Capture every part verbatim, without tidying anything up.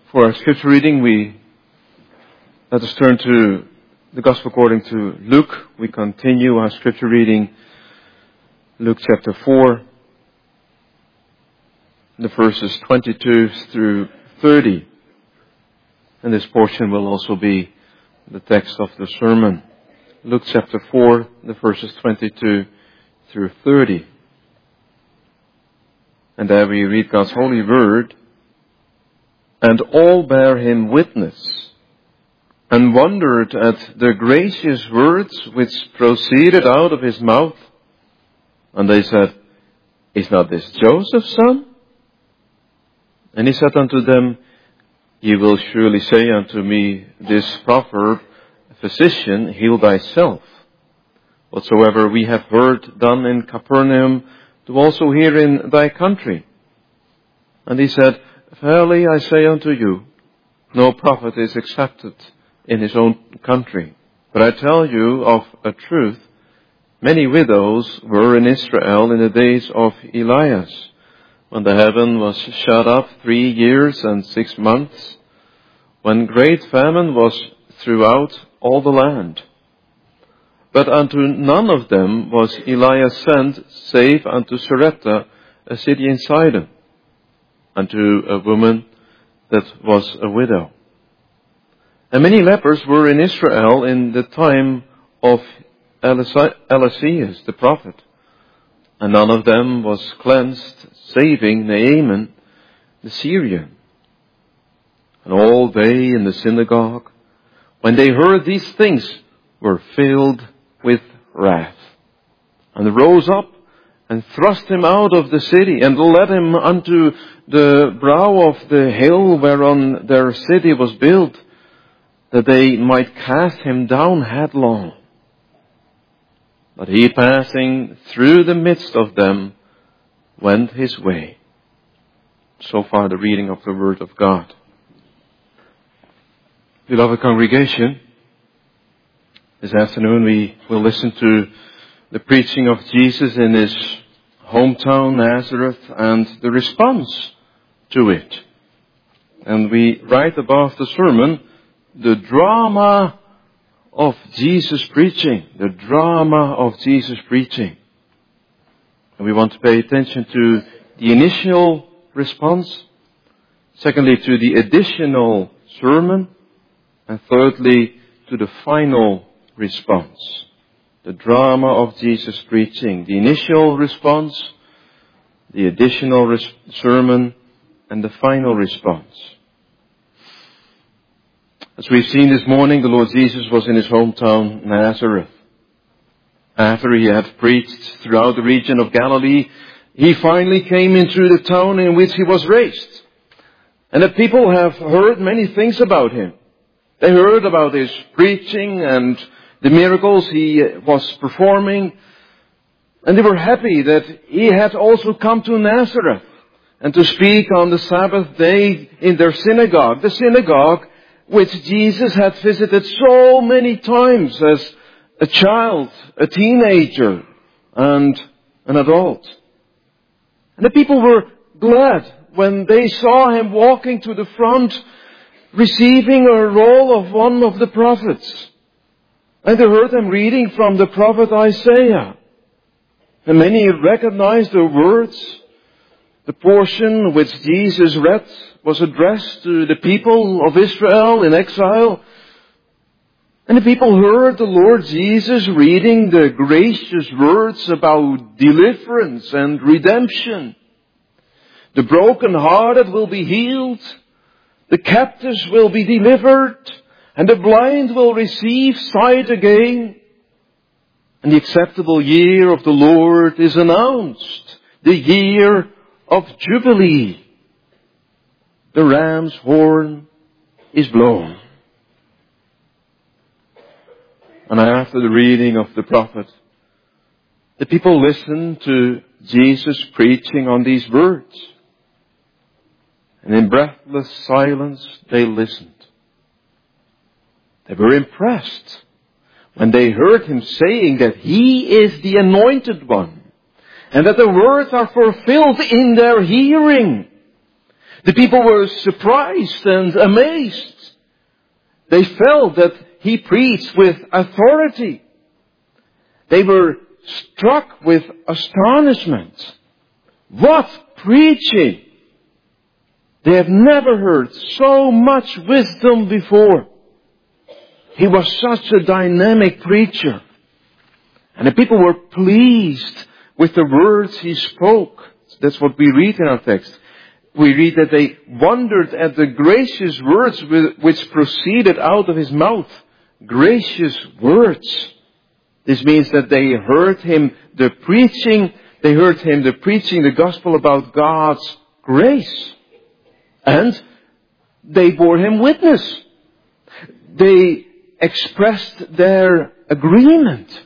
For our scripture reading, we let us turn to the Gospel according to Luke. We continue our scripture reading, Luke chapter four, the verses twenty-two through thirty. And this portion will also be the text of the sermon. Luke chapter four, the verses twenty-two through thirty. And there we read God's holy word. And all bare him witness, and wondered at the gracious words which proceeded out of his mouth. And they said, Is not this Joseph's son? And he said unto them, Ye will surely say unto me this proverb, Physician, heal thyself. Whatsoever we have heard done in Capernaum, do also here in thy country. And he said, Verily I say unto you, no prophet is accepted in his own country. But I tell you of a truth, many widows were in Israel in the days of Elias, when the heaven was shut up three years and six months, when great famine was throughout all the land. But unto none of them was Elias sent, save unto Sarepta, a city in Sidon, unto a woman that was a widow. And many lepers were in Israel in the time of Eliseus the prophet, and none of them was cleansed, saving Naaman the Syrian. And all they in the synagogue, when they heard these things, were filled with wrath, and rose up and thrust him out of the city, and led him unto the brow of the hill whereon their city was built, that they might cast him down headlong. But he, passing through the midst of them, went his way. So far the reading of the Word of God. Beloved congregation, this afternoon we will listen to the preaching of Jesus in his hometown, Nazareth, and the response to it. And we write above the sermon, the drama of Jesus preaching. The drama of Jesus preaching. And we want to pay attention to the initial response. Secondly, to the additional sermon. And thirdly, to the final response. The drama of Jesus preaching. The initial response, the additional res- sermon, and the final response. As we've seen this morning, the Lord Jesus was in his hometown, Nazareth. After he had preached throughout the region of Galilee, he finally came into the town in which he was raised. And the people have heard many things about him. They heard about his preaching and the miracles he was performing. And they were happy that he had also come to Nazareth and to speak on the Sabbath day in their synagogue. The synagogue which Jesus had visited so many times as a child, a teenager, and an adult. And the people were glad when they saw him walking to the front, receiving a roll of one of the prophets. And they heard him reading from the prophet Isaiah. And many recognized the words. The portion which Jesus read was addressed to the people of Israel in exile. And the people heard the Lord Jesus reading the gracious words about deliverance and redemption. The brokenhearted will be healed. The captives will be delivered. And the blind will receive sight again. And the acceptable year of the Lord is announced. The year of Jubilee. The ram's horn is blown. And after the reading of the prophet, the people listened to Jesus preaching on these words. And in breathless silence they listened. They were impressed when they heard him saying that he is the anointed one, and that the words are fulfilled in their hearing. The people were surprised and amazed. They felt that he preached with authority. They were struck with astonishment. What preaching! They have never heard so much wisdom before. He was such a dynamic preacher. And the people were pleased with the words he spoke. That's what we read in our text. We read that they wondered at the gracious words which proceeded out of his mouth. Gracious words. This means that they heard him the preaching, they heard him the preaching the gospel about God's grace. And they bore him witness. They expressed their agreement.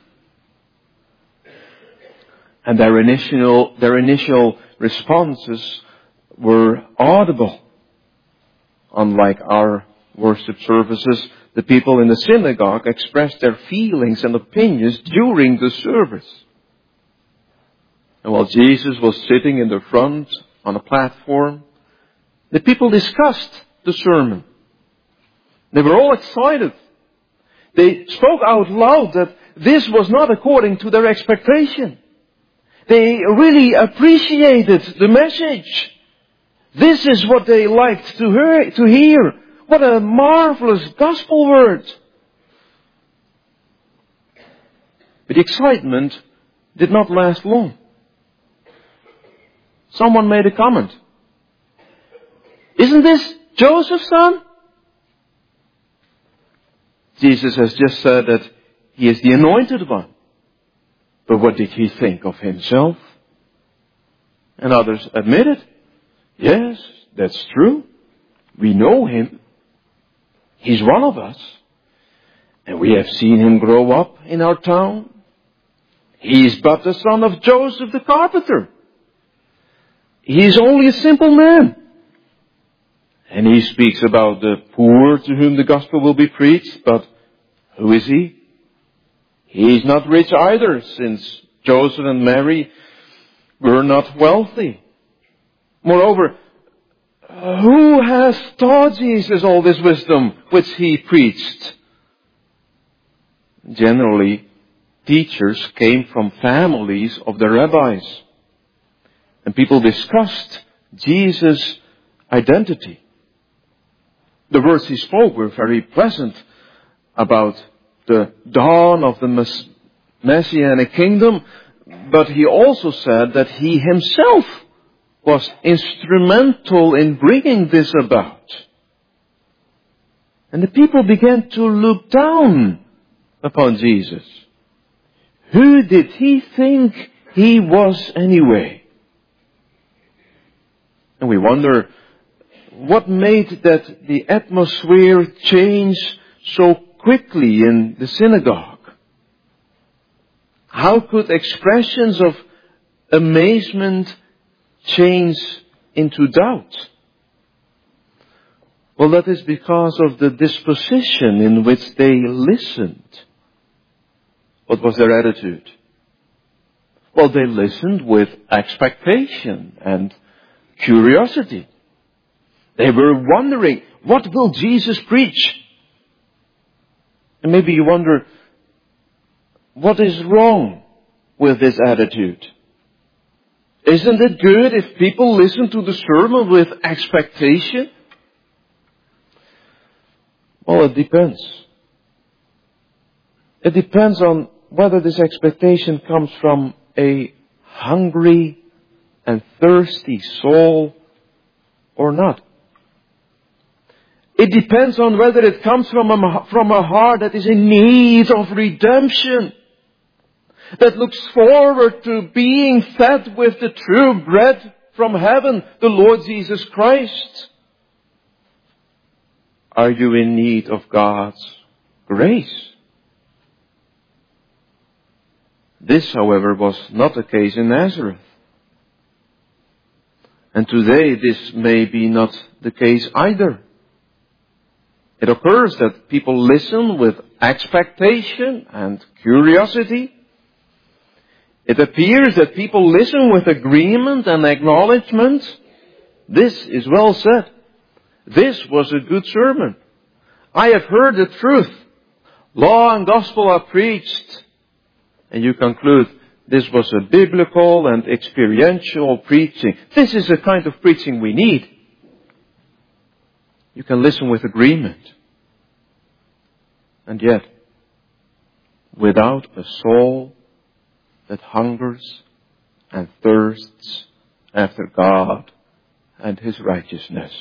And their initial, their initial responses were audible. Unlike our worship services, the people in the synagogue expressed their feelings and opinions during the service. And while Jesus was sitting in the front on a platform, the people discussed the sermon. They were all excited. They spoke out loud that this was not according to their expectation. They really appreciated the message. This is what they liked to hear. To hear. What a marvelous gospel word. But the excitement did not last long. Someone made a comment. Isn't this Joseph's son? Jesus has just said that he is the anointed one. But what did he think of himself? And others admitted, yes, that's true. We know him. He's one of us. And we have seen him grow up in our town. He's but the son of Joseph the carpenter. He is only a simple man. And he speaks about the poor to whom the gospel will be preached. But who is he? He is not rich either, since Joseph and Mary were not wealthy. Moreover, who has taught Jesus all this wisdom which he preached? Generally, teachers came from families of the rabbis. And people discussed Jesus' identity. The words he spoke were very pleasant about the dawn of the Messianic kingdom, but he also said that he himself was instrumental in bringing this about. And the people began to look down upon Jesus. Who did he think he was anyway? And we wonder, what made that the atmosphere change so quickly in the synagogue? How could expressions of amazement change into doubt? Well, that is because of the disposition in which they listened. What was their attitude? Well, they listened with expectation and curiosity. They were wondering, what will Jesus preach? And maybe you wonder, what is wrong with this attitude? Isn't it good if people listen to the sermon with expectation? Well, it depends. It depends on whether this expectation comes from a hungry and thirsty soul or not. It depends on whether it comes from a, from a heart that is in need of redemption, that looks forward to being fed with the true bread from heaven, the Lord Jesus Christ. Are you in need of God's grace? This, however, was not the case in Nazareth. And today this may be not the case either. It occurs that people listen with expectation and curiosity. It appears that people listen with agreement and acknowledgement. This is well said. This was a good sermon. I have heard the truth. Law and gospel are preached. And you conclude, this was a biblical and experiential preaching. This is the kind of preaching we need. You can listen with agreement. And yet, without a soul that hungers and thirsts after God and His righteousness.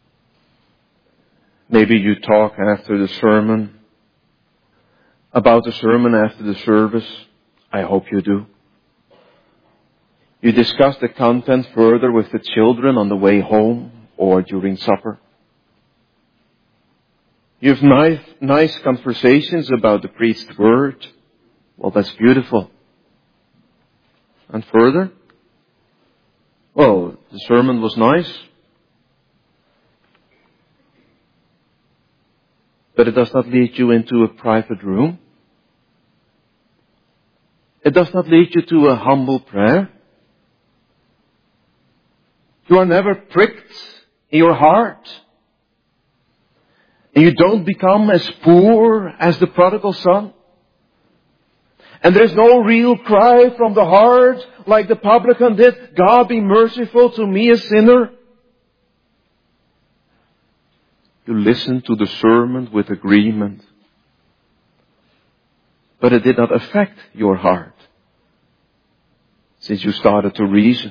Maybe you talk after the sermon, about the sermon after the service. I hope you do. You discuss the content further with the children on the way home or during supper. You have nice, nice conversations about the preached word. Well, that's beautiful. And further? Well, the sermon was nice. But it does not lead you into a private room. It does not lead you to a humble prayer. You are never pricked in your heart. And you don't become as poor as the prodigal son. And there's no real cry from the heart like the publican did. God, be merciful to me, a sinner. You listen to the sermon with agreement. But it did not affect your heart. Since you started to reason.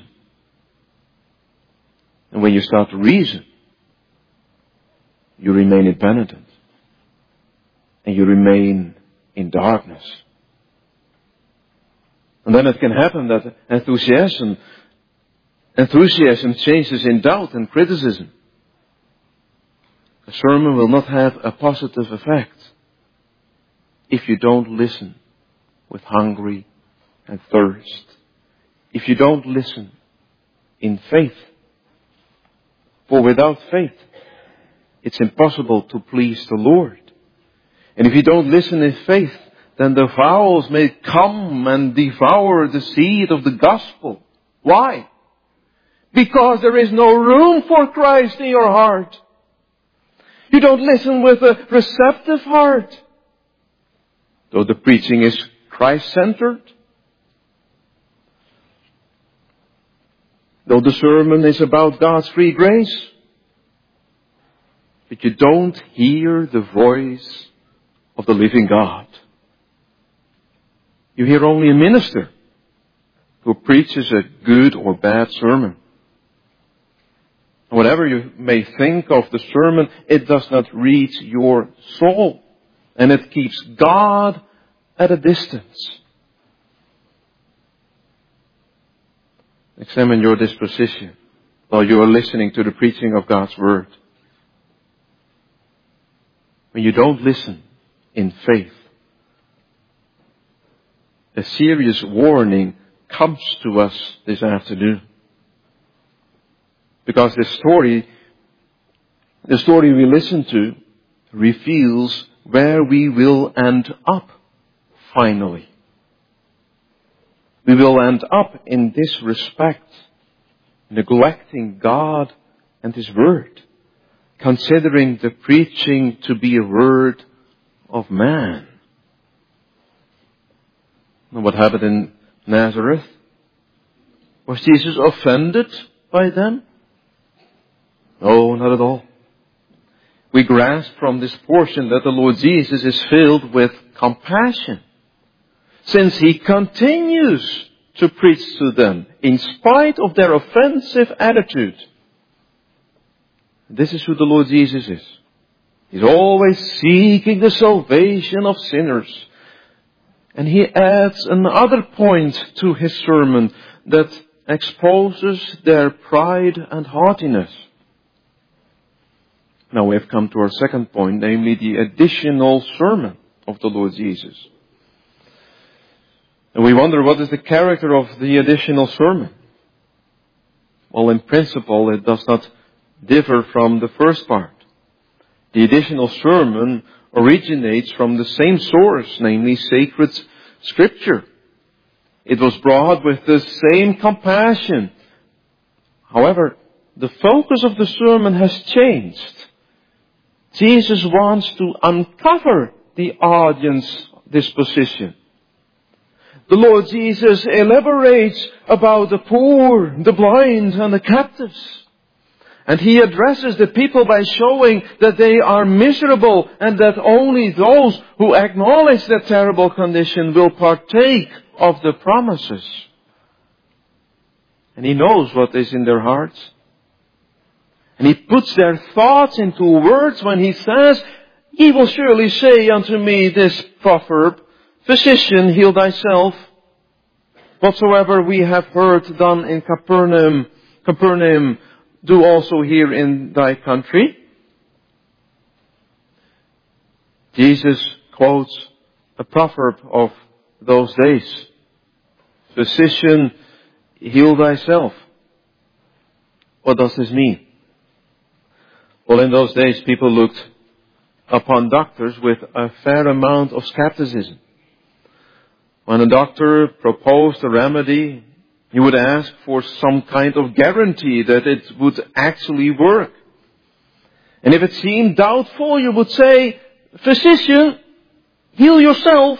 And when you start to reason, you remain impenitent. And you remain in darkness. And then it can happen that enthusiasm, enthusiasm changes in doubt and criticism. A sermon will not have a positive effect if you don't listen with hungry and thirst. If you don't listen in faith. For without faith, it's impossible to please the Lord. And if you don't listen in faith, then the fowls may come and devour the seed of the gospel. Why? Because there is no room for Christ in your heart. You don't listen with a receptive heart. Though the preaching is Christ-centered. Though the sermon is about God's free grace. But you don't hear the voice of the living God. You hear only a minister who preaches a good or bad sermon. Whatever you may think of the sermon, it does not reach your soul. And it keeps God at a distance. Examine your disposition while you are listening to the preaching of God's Word. When you don't listen in faith, a serious warning comes to us this afternoon. Because this story, the story we listen to, reveals where we will end up finally. We will end up in this respect, neglecting God and His Word, considering the preaching to be a word of man. And what happened in Nazareth? Was Jesus offended by them? No, not at all. We grasp from this portion that the Lord Jesus is filled with compassion, since He continues to preach to them in spite of their offensive attitude. This is who the Lord Jesus is. He's always seeking the salvation of sinners. And He adds another point to His sermon that exposes their pride and haughtiness. Now we have come to our second point, namely the additional sermon of the Lord Jesus. And we wonder, what is the character of the additional sermon? Well, in principle, it does not differ from the first part. The additional sermon originates from the same source, namely sacred Scripture. It was brought with the same compassion. However, the focus of the sermon has changed. Jesus wants to uncover the audience disposition. The Lord Jesus elaborates about the poor, the blind, and the captives. And He addresses the people by showing that they are miserable and that only those who acknowledge their terrible condition will partake of the promises. And He knows what is in their hearts. And He puts their thoughts into words when He says, "Ye will surely say unto me this proverb, Physician, heal thyself. Whatsoever we have heard done in Capernaum, Capernaum, do also here in thy country." Jesus quotes a proverb of those days. Physician, heal thyself. What does this mean? Well, in those days, people looked upon doctors with a fair amount of skepticism. When a doctor proposed a remedy, he would ask for some kind of guarantee that it would actually work. And if it seemed doubtful, you would say, "Physician, heal yourself."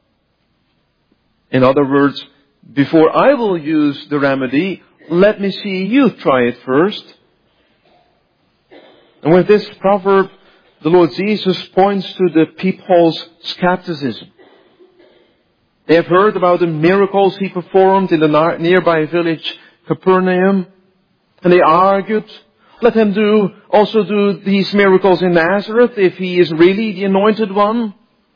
In other words, before I will use the remedy, let me see you try it first. And with this proverb, the Lord Jesus points to the people's skepticism. They have heard about the miracles He performed in the nearby village Capernaum. And they argued, let Him do, also do these miracles in Nazareth if He is really the Anointed One.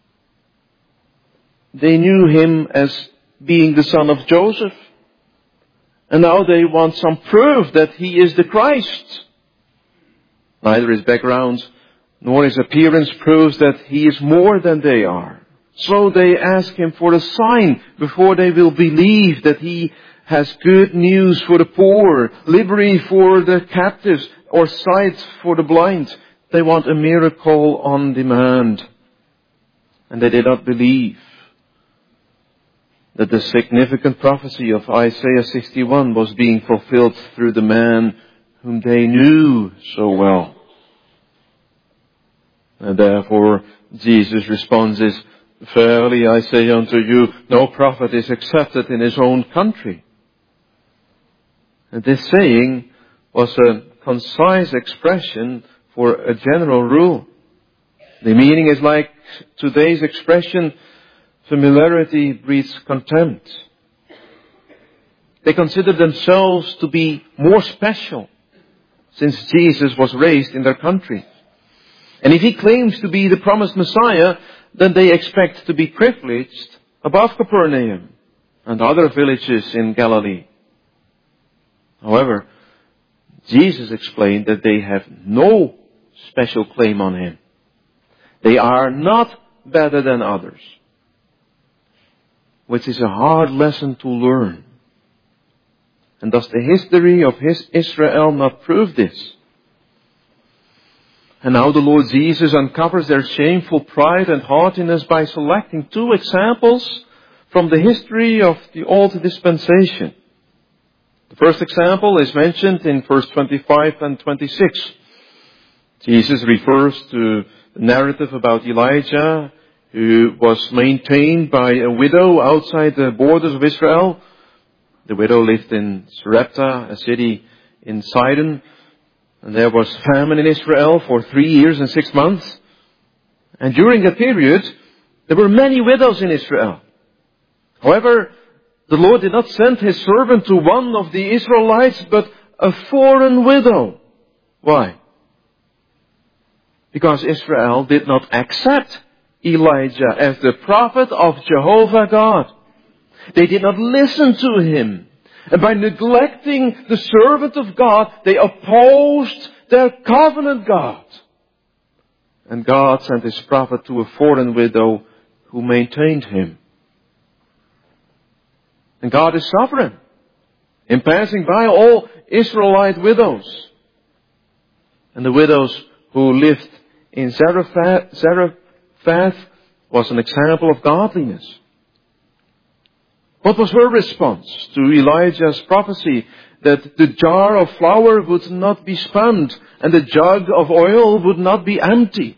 They knew Him as being the son of Joseph. And now they want some proof that He is the Christ. Neither His background nor His appearance proves that He is more than they are. So they ask Him for a sign before they will believe that He has good news for the poor, liberty for the captives, or sight for the blind. They want a miracle on demand. And they did not believe that the significant prophecy of Isaiah sixty-one was being fulfilled through the man whom they knew so well. And therefore, Jesus' response is, "Verily I say unto you, no prophet is accepted in his own country." And this saying was a concise expression for a general rule. The meaning is like today's expression, familiarity breeds contempt. They considered themselves to be more special since Jesus was raised in their country. And if He claims to be the promised Messiah, then they expect to be privileged above Capernaum and other villages in Galilee. However, Jesus explained that they have no special claim on Him. They are not better than others, which is a hard lesson to learn. And does the history of his Israel not prove this? And now the Lord Jesus uncovers their shameful pride and haughtiness by selecting two examples from the history of the old dispensation. The first example is mentioned in verse twenty-five and twenty-six. Jesus refers to the narrative about Elijah, who was maintained by a widow outside the borders of Israel. The widow lived in Sarepta, a city in Sidon. And there was famine in Israel for three years and six months. And during that period, there were many widows in Israel. However, the Lord did not send His servant to one of the Israelites, but a foreign widow. Why? Because Israel did not accept Elijah as the prophet of Jehovah God. They did not listen to him. And by neglecting the servant of God, they opposed their covenant God. And God sent His prophet to a foreign widow who maintained him. And God is sovereign in passing by all Israelite widows. And the widows who lived in Zarephath, Zarephath was an example of godliness. What was her response to Elijah's prophecy that the jar of flour would not be spent and the jug of oil would not be empty.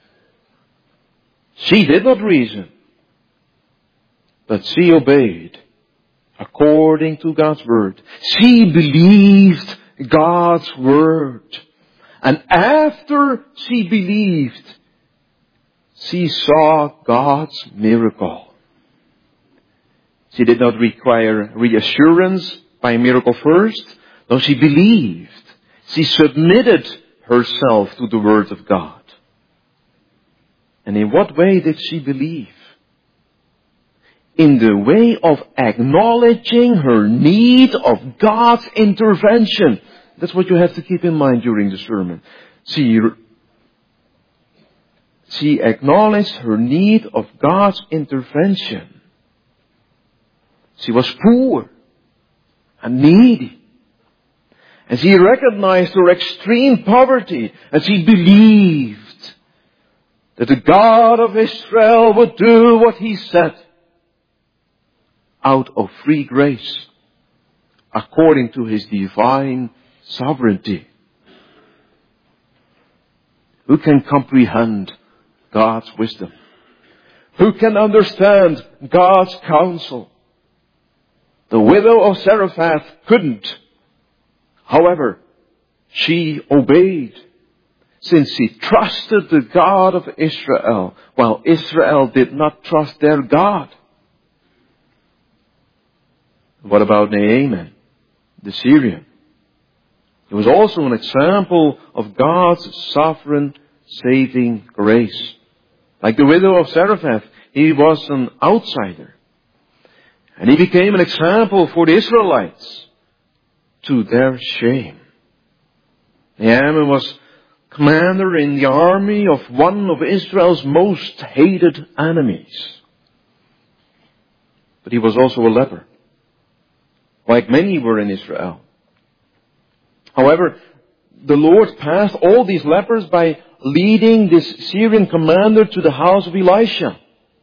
She did not reason, but she obeyed according to God's word. She believed God's word. And after she believed, she saw God's miracle. She did not require reassurance by a miracle first. No, she believed. She submitted herself to the word of God. And in what way did she believe? In the way of acknowledging her need of God's intervention. That's what you have to keep in mind during the sermon. She, she acknowledged her need of God's intervention. She was poor and needy. And she recognized her extreme poverty. And she believed that the God of Israel would do what He said out of free grace, according to His divine sovereignty. Who can comprehend God's wisdom? Who can understand God's counsel? The widow of Zarephath couldn't. However, she obeyed, since she trusted the God of Israel, while Israel did not trust their God. What about Naaman, the Syrian? He was also an example of God's sovereign saving grace. Like the widow of Zarephath, he was an outsider. And he became an example for the Israelites, to their shame. Naaman was commander in the army of one of Israel's most hated enemies. But he was also a leper, like many were in Israel. However, the Lord passed all these lepers by leading this Syrian commander to the house of Elisha.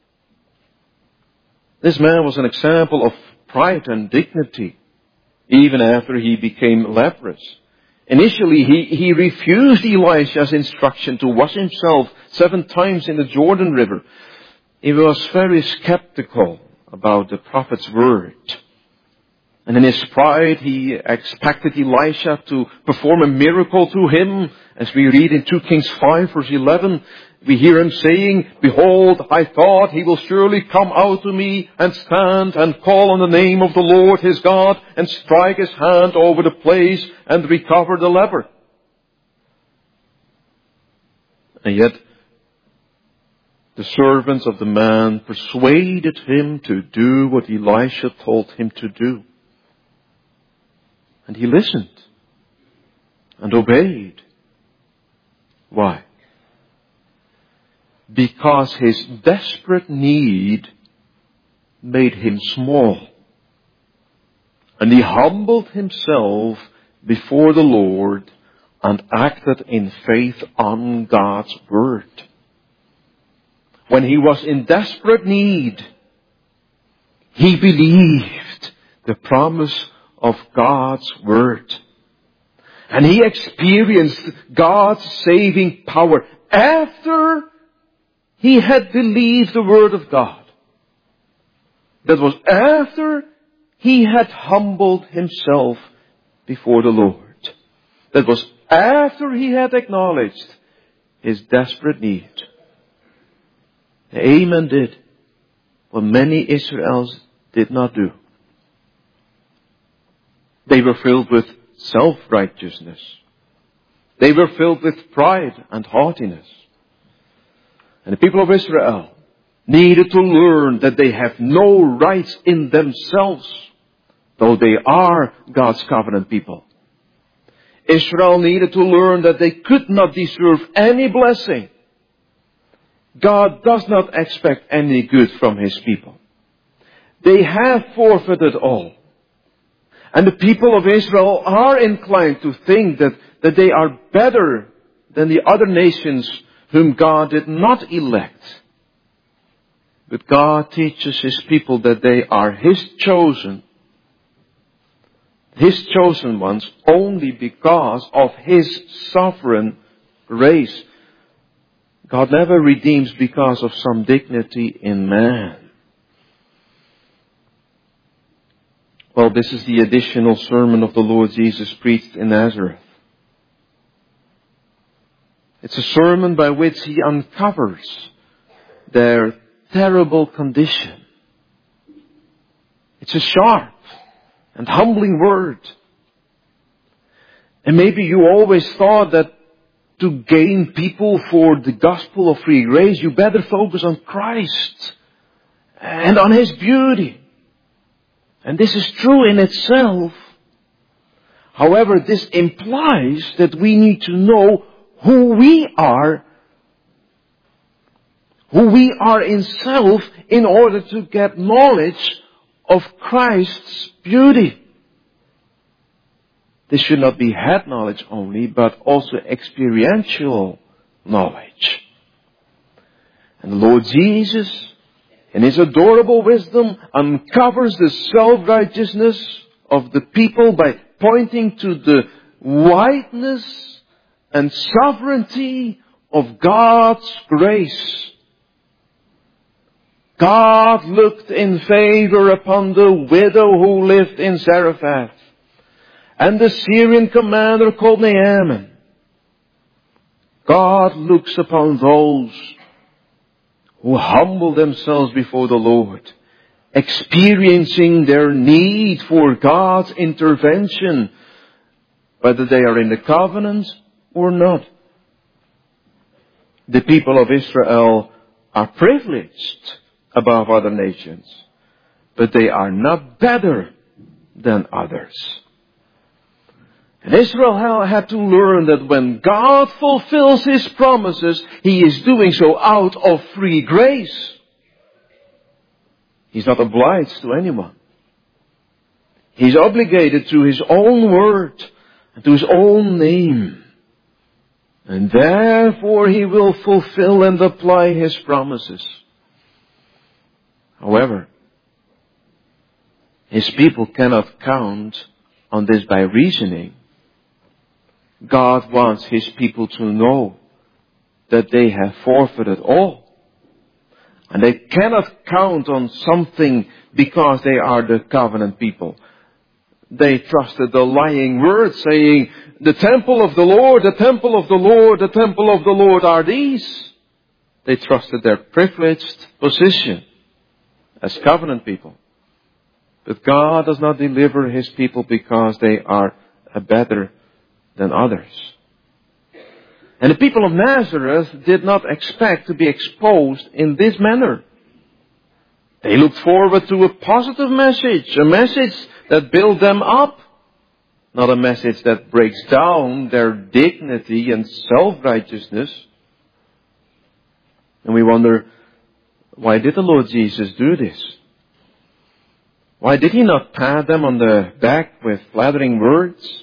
This man was an example of pride and dignity, even after he became leprous. Initially, he, he refused Elisha's instruction to wash himself seven times in the Jordan River. He was very skeptical about the prophet's word. And in his pride, he expected Elisha to perform a miracle through him. As we read in Second Kings five, verse eleven, we hear him saying, "Behold, I thought he will surely come out to me and stand and call on the name of the Lord his God and strike his hand over the place and recover the leper." And yet, the servants of the man persuaded him to do what Elisha told him to do. And he listened and obeyed. Why? Because his desperate need made him small. And he humbled himself before the Lord and acted in faith on God's word. When he was in desperate need, he believed the promise of God's word. And he experienced God's saving power after he had believed the word of God. That was after he had humbled himself before the Lord. That was after he had acknowledged his desperate need. Naaman did what many Israelites did not do. They were filled with self-righteousness. They were filled with pride and haughtiness. And the people of Israel needed to learn that they have no rights in themselves, though they are God's covenant people. Israel needed to learn that they could not deserve any blessing. God does not expect any good from His people. They have forfeited all. And the people of Israel are inclined to think that, that they are better than the other nations whom God did not elect. But God teaches His people that they are His chosen. His chosen ones, only because of His sovereign grace. God never redeems because of some dignity in man. Well, this is the additional sermon of the Lord Jesus preached in Nazareth. It's a sermon by which He uncovers their terrible condition. It's a sharp and humbling word. And maybe you always thought that to gain people for the gospel of free grace, you better focus on Christ and on His beauty. And this is true in itself. However, this implies that we need to know who we are, who we are in self, in order to get knowledge of Christ's beauty. This should not be head knowledge only, but also experiential knowledge. And the Lord Jesus, in His adorable wisdom, uncovers the self-righteousness of the people by pointing to the wideness and sovereignty of God's grace. God looked in favor upon the widow who lived in Zarephath, and the Syrian commander called Naaman. God looks upon those who humble themselves before the Lord, experiencing their need for God's intervention, whether they are in the covenant or not. The people of Israel are privileged above other nations, but they are not better than others. And Israel had to learn that when God fulfills His promises, He is doing so out of free grace. He's not obliged to anyone. He's obligated to His own word and to His own name. And therefore He will fulfill and apply His promises. However, His people cannot count on this by reasoning. God wants His people to know that they have forfeited all. And they cannot count on something because they are the covenant people. They trusted the lying word saying, the temple of the Lord, the temple of the Lord, the temple of the Lord are these. They trusted their privileged position as covenant people. But God does not deliver His people because they are better than others. And the people of Nazareth did not expect to be exposed in this manner. They looked forward to a positive message, a message that built them up, not a message that breaks down their dignity and self-righteousness. And we wonder, why did the Lord Jesus do this? Why did He not pat them on the back with flattering words?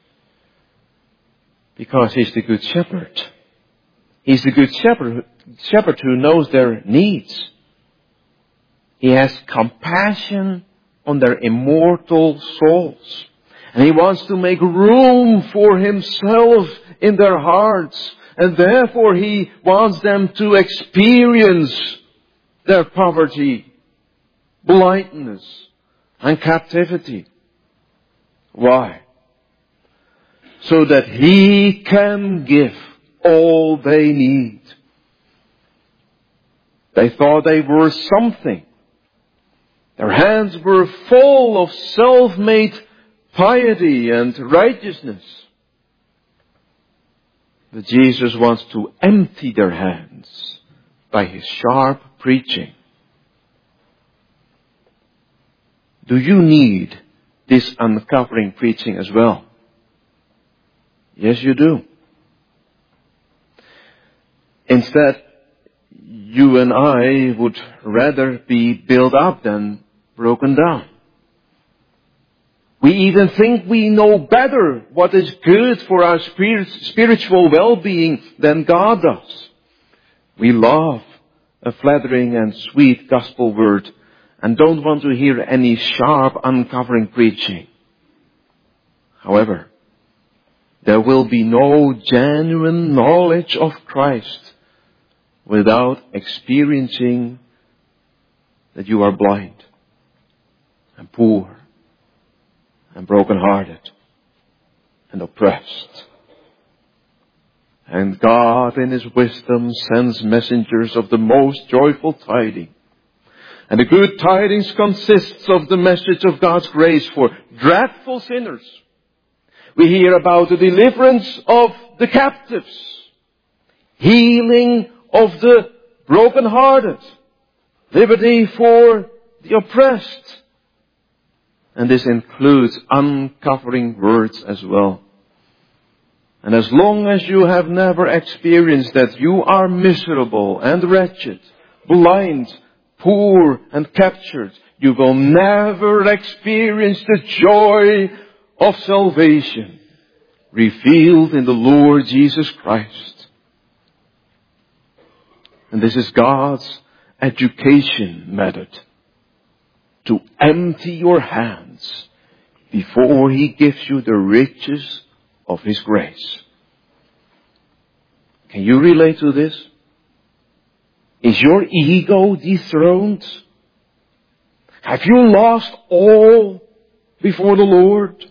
Because He's the good shepherd. He's the good shepherd, shepherd who knows their needs. He has compassion on their immortal souls. And He wants to make room for Himself in their hearts. And therefore He wants them to experience their poverty, blindness, and captivity. Why? So that He can give all they need. They thought they were something. Their hands were full of self-made piety and righteousness. But Jesus wants to empty their hands by His sharp preaching. Do you need this uncovering preaching as well? Yes, you do. Instead, you and I would rather be built up than broken down. We even think we know better what is good for our spirit, spiritual well-being than God does. We love a flattering and sweet gospel word and don't want to hear any sharp uncovering preaching. However, there will be no genuine knowledge of Christ without experiencing that you are blind and poor and broken-hearted and oppressed. And God in His wisdom sends messengers of the most joyful tidings. And the good tidings consists of the message of God's grace for dreadful sinners. We hear about the deliverance of the captives, healing of the broken-hearted, liberty for the oppressed. And this includes uncovering words as well. And as long as you have never experienced that you are miserable and wretched, blind, poor and captured, you will never experience the joy of salvation revealed in the Lord Jesus Christ. And this is God's education method, to empty your hands before He gives you the riches of His grace. Can you relate to this? Is your ego dethroned? Have you lost all before the Lord?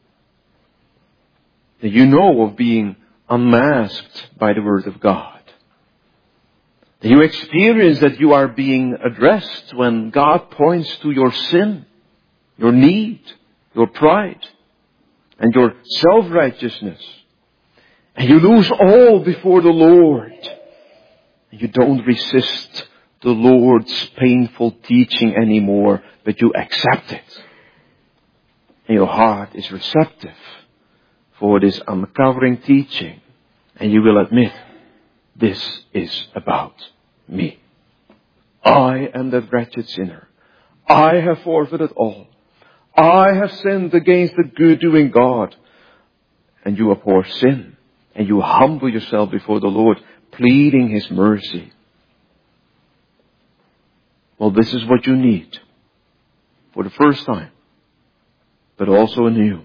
Do you know of being unmasked by the Word of God? Do you experience that you are being addressed when God points to your sin, your need, your pride, and your self-righteousness? And you lose all before the Lord. And you don't resist the Lord's painful teaching anymore, but you accept it. And your heart is receptive for this uncovering teaching. And you will admit, this is about me. I am that wretched sinner. I have forfeited all. I have sinned against the good-doing God. And you abhor sin. And you humble yourself before the Lord, pleading His mercy. Well, this is what you need for the first time, but also anew.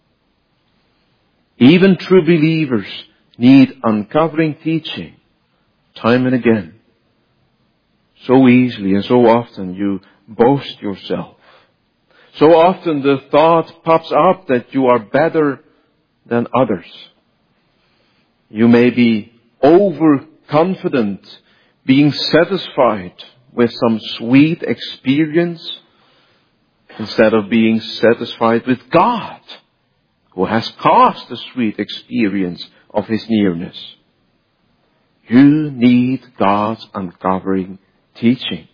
Even true believers need uncovering teaching time and again. So easily and so often you boast yourself. So often the thought pops up that you are better than others. You may be overconfident, being satisfied with some sweet experience instead of being satisfied with God, who has caused the sweet experience of His nearness. You need God's uncovering teaching.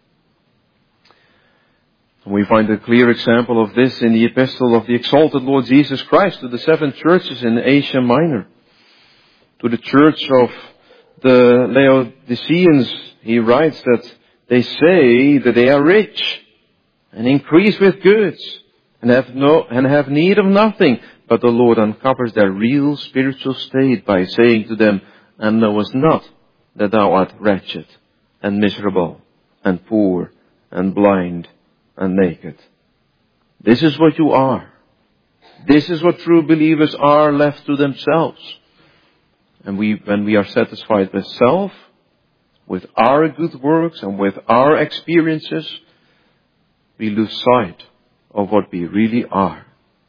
We find a clear example of this in the epistle of the exalted Lord Jesus Christ to the seven churches in Asia Minor. To the church of the Laodiceans, he writes that they say that they are rich and increase with goods and have no and have need of nothing. But the Lord uncovers their real spiritual state by saying to them, "And knowest not that thou art wretched and miserable and poor and blind and naked." This is what you are. This is what true believers are left to themselves. And we, when we are satisfied with self, with our good works and with our experiences, we lose sight of what we really are.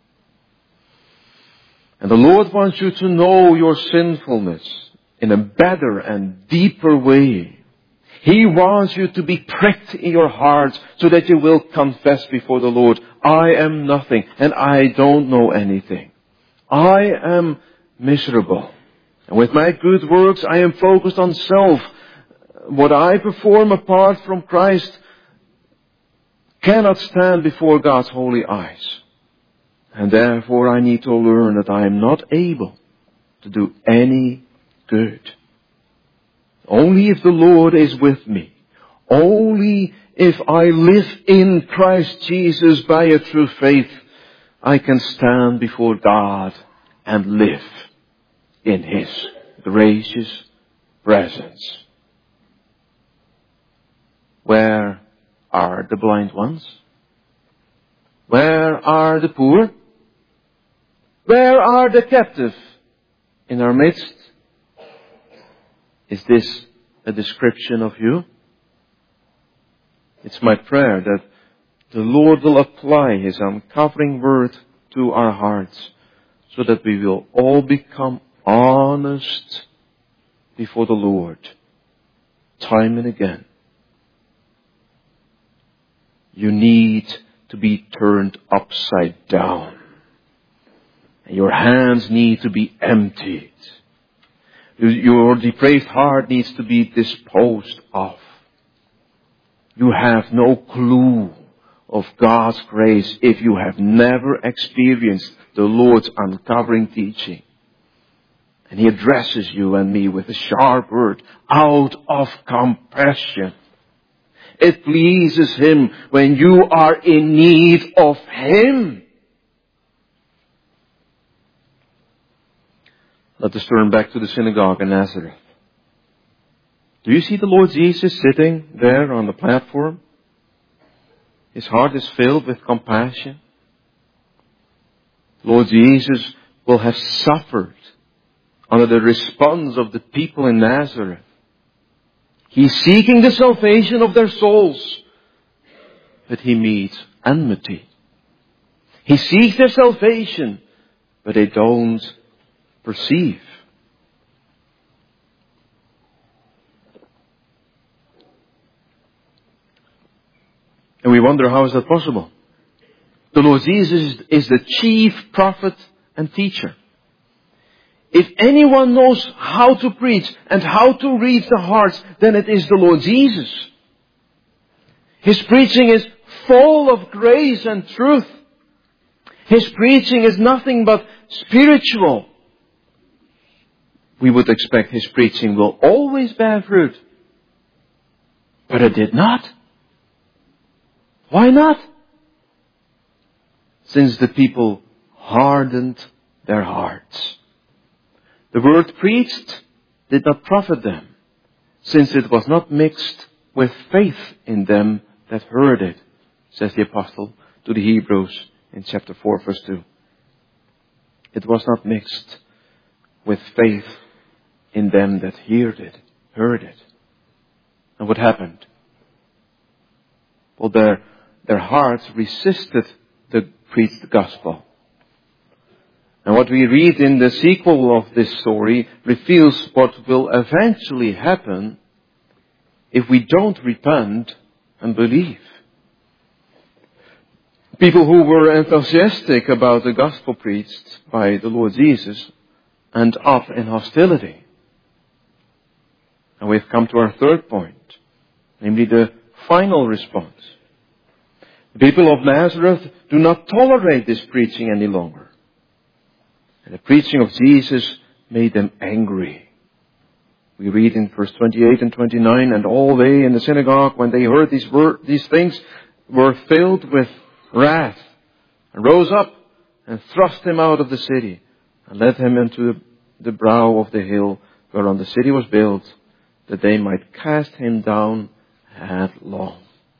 And the Lord wants you to know your sinfulness in a better and deeper way. He wants you to be pricked in your heart so that you will confess before the Lord, "I am nothing and I don't know anything. I am miserable. And with my good works I am focused on self. What I perform apart from Christ cannot stand before God's holy eyes. And therefore I need to learn that I am not able to do any good. Only if the Lord is with me, only if I live in Christ Jesus by a true faith, I can stand before God and live in His gracious presence." Where are the blind ones? Where are the poor? Where are the captive in our midst? Is this a description of you? It's my prayer that the Lord will apply His uncovering word to our hearts so that we will all become honest before the Lord time and again. You need to be turned upside down. And your hands need to be emptied. Your depraved heart needs to be disposed of. You have no clue of God's grace if you have never experienced the Lord's uncovering teaching. And He addresses you and me with a sharp word, out of compassion. It pleases Him when you are in need of Him. Let us turn back to the synagogue in Nazareth. Do you see the Lord Jesus sitting there on the platform? His heart is filled with compassion. Lord Jesus will have suffered under the response of the people in Nazareth. He's seeking the salvation of their souls, but He meets enmity. He seeks their salvation, but they don't perceive. And we wonder, how is that possible? The Lord Jesus is the chief prophet and teacher. If anyone knows how to preach and how to reach the hearts, then it is the Lord Jesus. His preaching is full of grace and truth. His preaching is nothing but spiritual. We would expect His preaching will always bear fruit. But it did not. Why not? Since the people hardened their hearts. The word preached did not profit them, since it was not mixed with faith in them that heard it, says the apostle to the Hebrews in chapter four, verse two. It was not mixed with faith in them that heard it, heard it. And what happened? Well, their, their hearts resisted the preached gospel. And what we read in the sequel of this story reveals what will eventually happen if we don't repent and believe. People who were enthusiastic about the gospel preached by the Lord Jesus end up in hostility. And we've come to our third point, namely the final response. The people of Nazareth do not tolerate this preaching any longer. And the preaching of Jesus made them angry. We read in verse twenty-eight and twenty-nine, and all they in the synagogue, when they heard these, word, these things, were filled with wrath, and rose up and thrust him out of the city, and led him into the brow of the hill whereon the city was built, that they might cast him down headlong.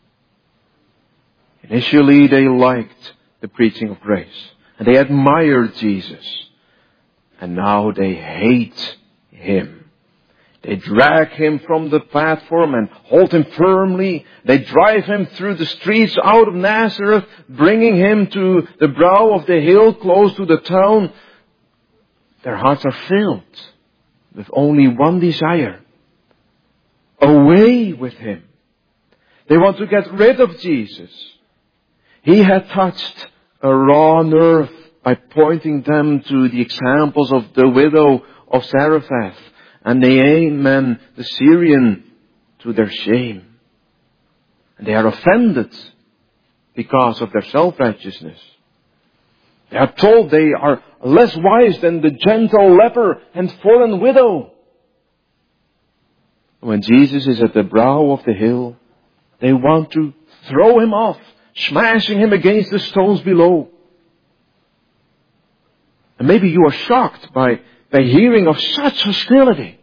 Initially they liked the preaching of grace, and they admired Jesus. And now they hate Him. They drag Him from the platform and hold Him firmly. They drive Him through the streets out of Nazareth, bringing Him to the brow of the hill close to the town. Their hearts are filled with only one desire: away with Him. They want to get rid of Jesus. He had touched a raw nerve by pointing them to the examples of the widow of Zarephath and Naaman the Syrian, to their shame. And they are offended because of their self-righteousness. They are told they are less wise than the gentle leper and foreign widow. When Jesus is at the brow of the hill, they want to throw Him off, smashing Him against the stones below. And maybe you are shocked by, by hearing of such hostility.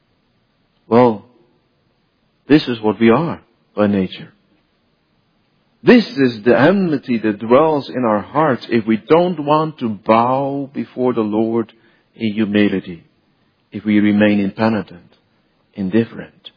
Well, this is what we are by nature. This is the enmity that dwells in our hearts if we don't want to bow before the Lord in humility, if we remain impenitent, indifferent.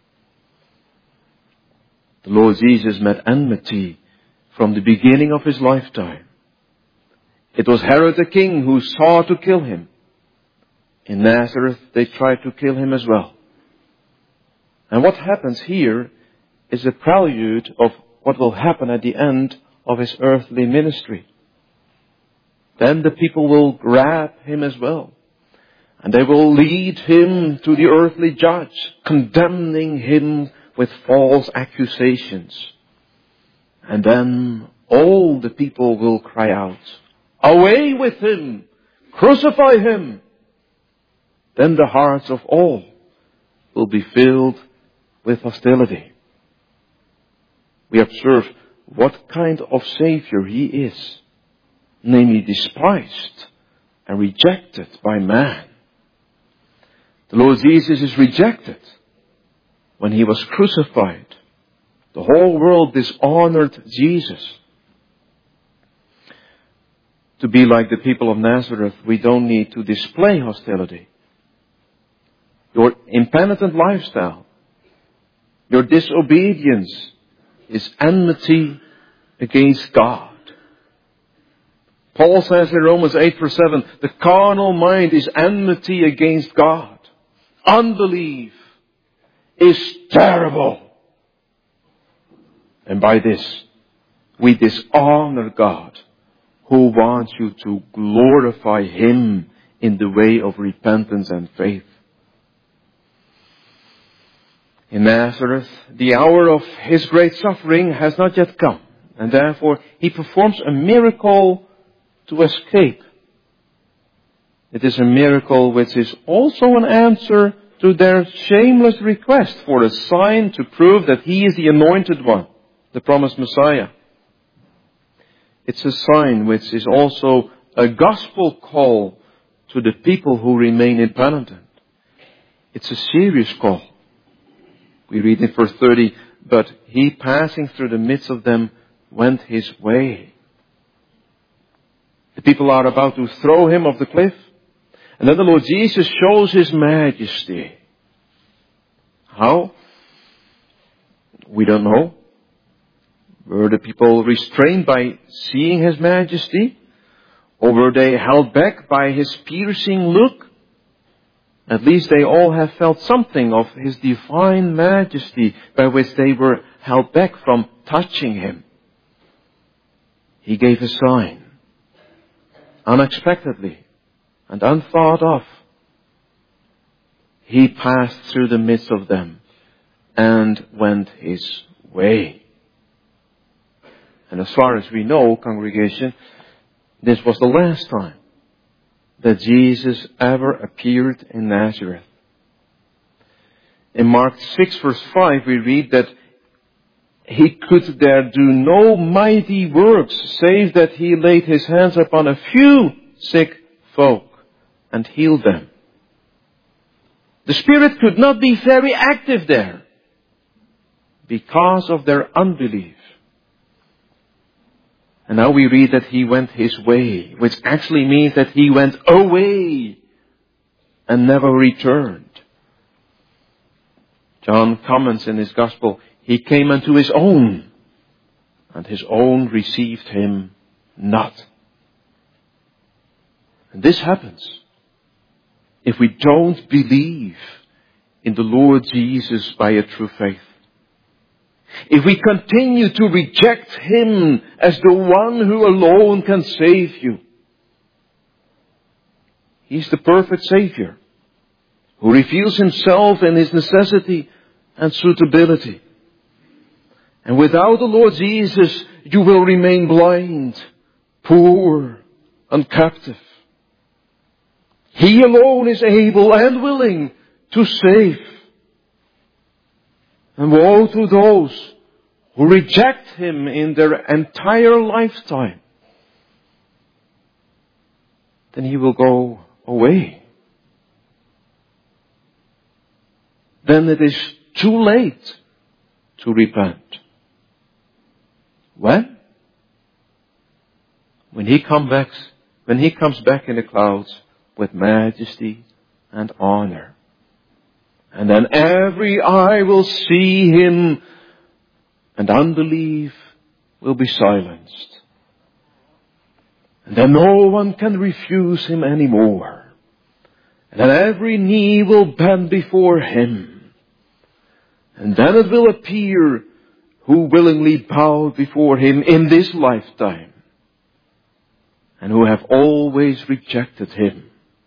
The Lord Jesus met enmity from the beginning of his lifetime. It was Herod the king who sought to kill him. In Nazareth, they tried to kill him as well. And what happens here is a prelude of what will happen at the end of his earthly ministry. Then the people will grab him as well. And they will lead him to the earthly judge, condemning him with false accusations. And then all the people will cry out, "Away with him! Crucify him!" Then the hearts of all will be filled with hostility. We observe what kind of Savior he is, namely despised and rejected by man. The Lord Jesus is rejected. When he was crucified, the whole world dishonored Jesus. To be like the people of Nazareth, we don't need to display hostility. Your impenitent lifestyle, your disobedience is enmity against God. Paul says in Romans eight verse seven, the carnal mind is enmity against God. Unbelief is terrible. And by this, we dishonor God, who wants you to glorify him in the way of repentance and faith. In Nazareth, the hour of his great suffering has not yet come, and therefore he performs a miracle to escape. It is a miracle which is also an answer to their shameless request for a sign to prove that he is the anointed one, the promised Messiah. It's a sign which is also a gospel call to the people who remain impenitent. It's a serious call. We read in verse thirty, but he passing through the midst of them went his way. The people are about to throw him off the cliff. And then the Lord Jesus shows his majesty. How? We don't know. Were the people restrained by seeing his majesty? Or were they held back by his piercing look? At least they all have felt something of his divine majesty by which they were held back from touching him. He gave a sign, unexpectedly and unthought of. He passed through the midst of them and went his way. And as far as we know, congregation, this was the last time that Jesus ever appeared in Nazareth. In Mark six verse five we read that he could there do no mighty works, save that he laid his hands upon a few sick folk and healed them. The Spirit could not be very active there because of their unbelief. And now we read that he went his way, which actually means that he went away and never returned. John comments in his gospel, he came unto his own, and his own received him not. And this happens if we don't believe in the Lord Jesus by a true faith. If we continue to reject him as the one who alone can save you. He's the perfect Savior who reveals himself in his necessity and suitability. And without the Lord Jesus, you will remain blind, poor, and captive. He alone is able and willing to save. And woe to those who reject him in their entire lifetime. Then he will go away. Then it is too late to repent. When? When he comes back, when he comes back in the clouds with majesty and honor. And then every eye will see him, and unbelief will be silenced. And then no one can refuse him anymore. And then every knee will bend before him. And then it will appear who willingly bowed before him in this lifetime, and who have always rejected him.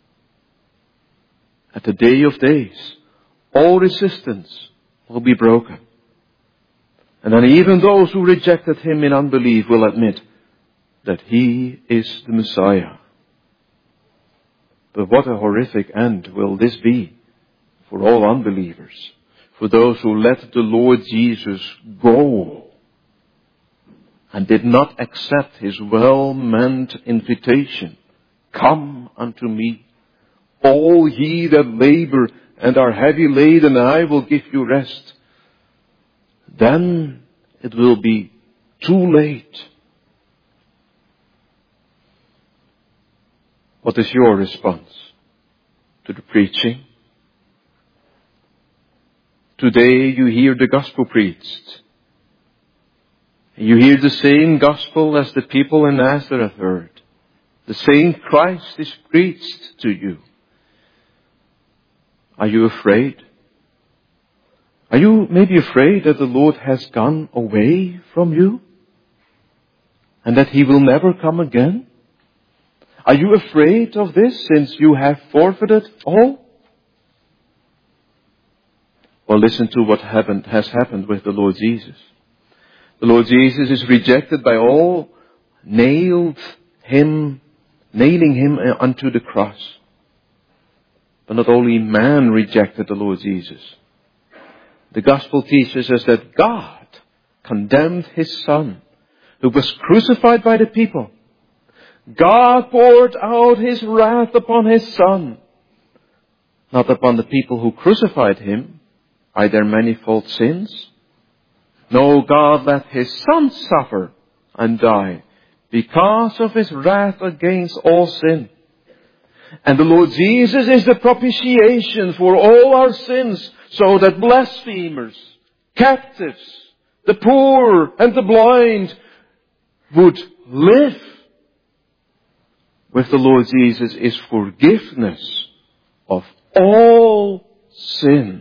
At the day of days, all resistance will be broken. And then even those who rejected him in unbelief will admit that he is the Messiah. But what a horrific end will this be for all unbelievers, for those who let the Lord Jesus go and did not accept his well-meant invitation. Come unto me, all ye that labor and are heavy laden, I will give you rest. Then it will be too late. What is your response to the preaching? Today you hear the gospel preached. You hear the same gospel as the people in Nazareth heard. The same Christ is preached to you. Are you afraid? Are you maybe afraid that the Lord has gone away from you? And that he will never come again? Are you afraid of this since you have forfeited all? Well, listen to what happened, has happened with the Lord Jesus. The Lord Jesus is rejected by all, nailed him, nailing him unto the cross. But not only man rejected the Lord Jesus. The gospel teaches us that God condemned his Son, who was crucified by the people. God poured out his wrath upon his Son, not upon the people who crucified him, by their manifold sins. No, God let his Son suffer and die because of his wrath against all sin. And the Lord Jesus is the propitiation for all our sins, so that blasphemers, captives, the poor and the blind would live. With the Lord Jesus is forgiveness of all sin.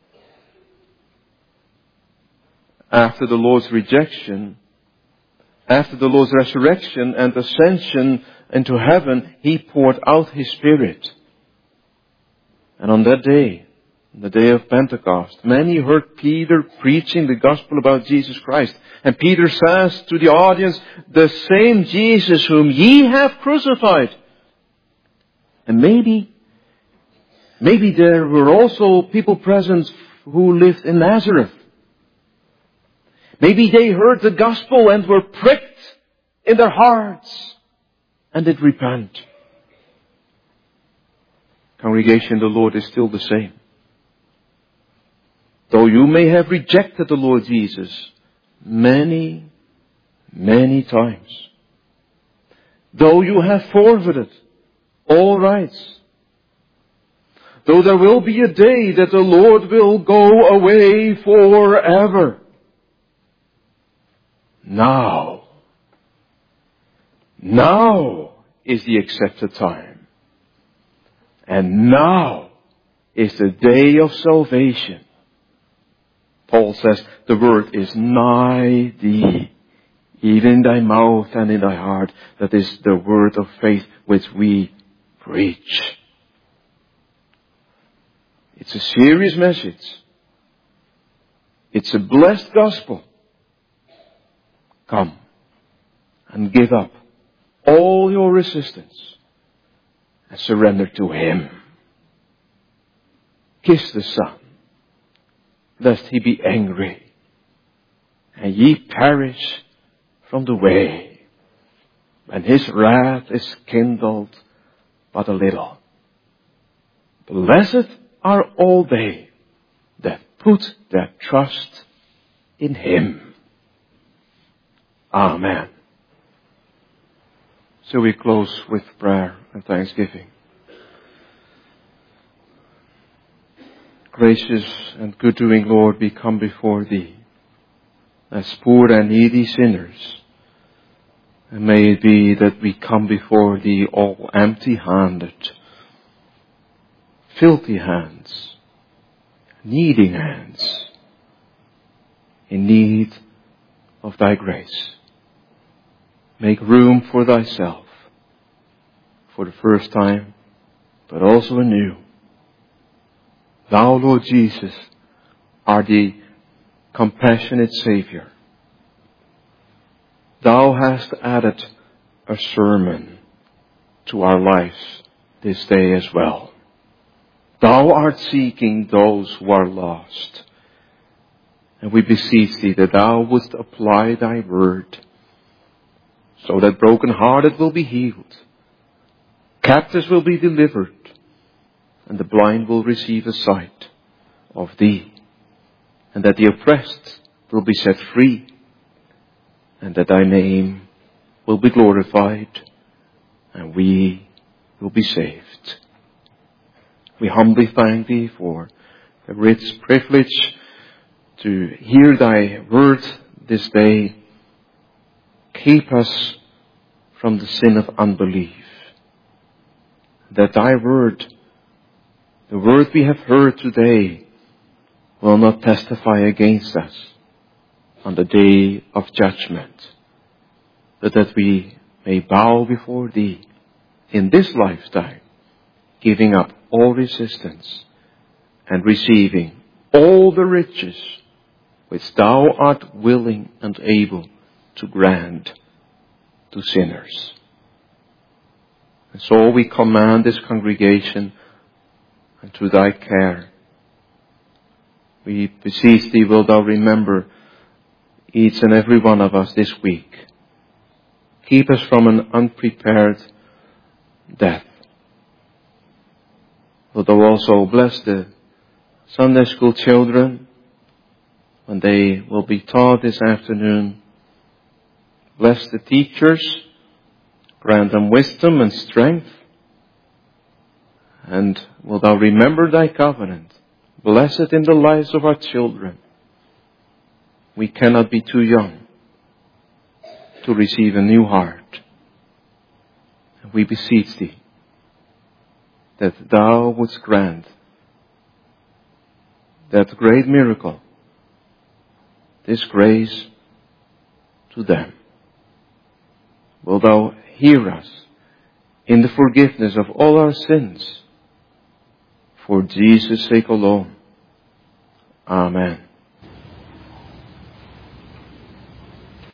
After the Lord's rejection, after the Lord's resurrection and ascension into heaven, he poured out his Spirit. And on that day, the day of Pentecost, many heard Peter preaching the gospel about Jesus Christ. And Peter says to the audience, the same Jesus whom ye have crucified. And maybe, maybe there were also people present who lived in Nazareth. Maybe they heard the gospel and were pricked in their hearts and did repent. Congregation, the Lord is still the same. Though you may have rejected the Lord Jesus many, many times. Though you have forfeited all rights. Though there will be a day that the Lord will go away forever. Now, now is the accepted time. And now is the day of salvation. Paul says, the word is nigh thee, even in thy mouth and in thy heart. That is the word of faith which we preach. It's a serious message. It's a blessed gospel. Come and give up all your resistance and surrender to him. Kiss the Son, lest he be angry and ye perish from the way, and his wrath is kindled but a little. Blessed are all they that put their trust in him. Amen. So we close with prayer and thanksgiving. Gracious and good-doing Lord, we come before Thee as poor and needy sinners. And may it be that we come before Thee all empty-handed, filthy hands, needing hands, in need of Thy grace. Make room for Thyself, for the first time, but also anew. Thou, Lord Jesus, art the compassionate Savior. Thou hast added a sermon to our lives this day as well. Thou art seeking those who are lost. And we beseech Thee that Thou wouldst apply Thy word so that broken-hearted will be healed, captives will be delivered, and the blind will receive a sight of Thee, and that the oppressed will be set free, and that Thy name will be glorified, and we will be saved. We humbly thank Thee for the rich privilege to hear Thy word this day. Keep us from the sin of unbelief, that Thy word, the word we have heard today, will not testify against us on the day of judgment, but that we may bow before Thee in this lifetime, giving up all resistance and receiving all the riches which Thou art willing and able to grant to sinners. And so we command this congregation unto Thy care. We beseech Thee, wilt Thou remember each and every one of us this week. Keep us from an unprepared death. Wilt Thou also bless the Sunday school children when they will be taught this afternoon. Bless the teachers, grant them wisdom and strength. And wilt Thou remember Thy covenant? Bless it in the lives of our children. We cannot be too young to receive a new heart. And we beseech Thee that Thou wouldst grant that great miracle, this grace to them. Wilt Thou hear us in the forgiveness of all our sins, for Jesus' sake alone. Amen.